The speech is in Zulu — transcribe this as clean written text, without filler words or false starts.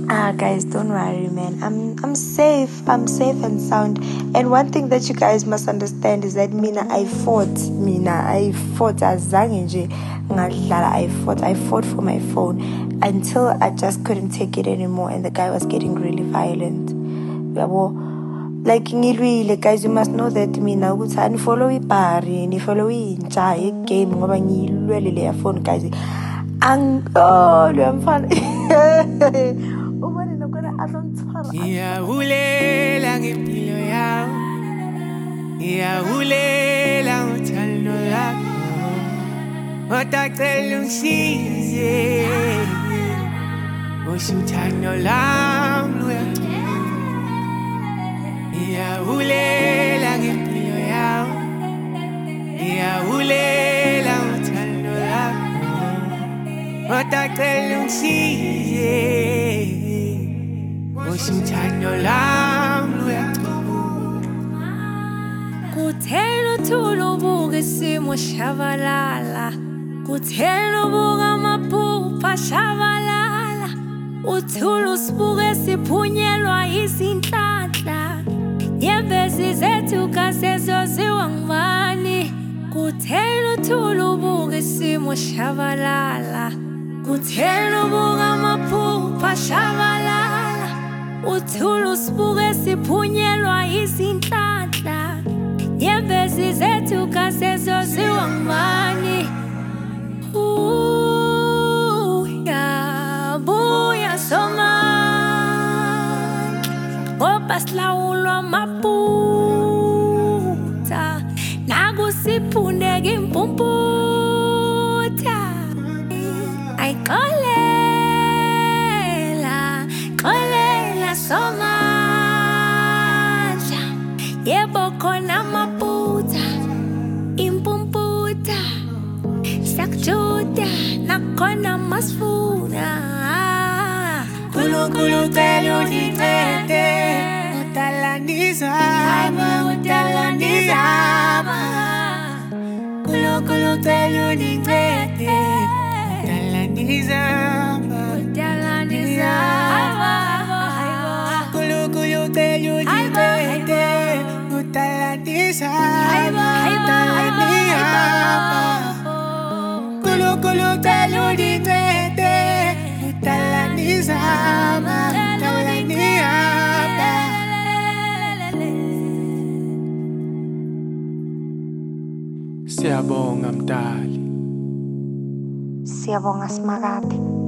Guys, don't worry, man. I'm safe. I'm safe and sound. And one thing that you guys must understand is that I fought. Azange nje ngadlala. I fought for my phone until I just couldn't take it anymore, and the guy was getting really violent. Like ngilwile, guys, you must know that ukuthi anifollow ibhari, nifollow intsha game ngoba ngilwele leya phone, guys. I'm fun. Ngiyabulela ngempilo yakho, ngiyabulela ngothando lakho, kodwa cela ungisize, usho uthando lami luyachuma. Ngiyabulela ngempilo yakho, ngiyabulela ngothando lakho, kodwa cela ungisize, uthando lami luyachuma. Kuthela uthula ubuka isimo shabalala, kuthela ubuka amaphupha shabalala, uthula usibuke siphunyelwa izinhlanhla, nyembezi zethu kasezoziwa ngubani. Kuthela uthula ubuka isimo shabalala, kuthela ubuka amaphupha shabalala, uthula usibuke siphunyelwa izinhlanhla, nyembezi zethu kasezoziwa ngubani. Buya somandla ngoba silawulwa amaphutha, nakusiphundeka impumputha. Xolela somandla, yebo khona amaphutha, impumputha, siyakujuda nakhona masifuna. Nkulunkulu cela ungincede, udala ndizama, udala ndizama. Nkulunkulu cela ungincede, udala ndizama, udala ndizama. Nkulunkulu cela ungincede, udala ndizama, udala ndizama. Nkulunkulu cela ungincede, udala ndizama, udala ndizama. Siyabonga Mdali. Siyabonga Smakade.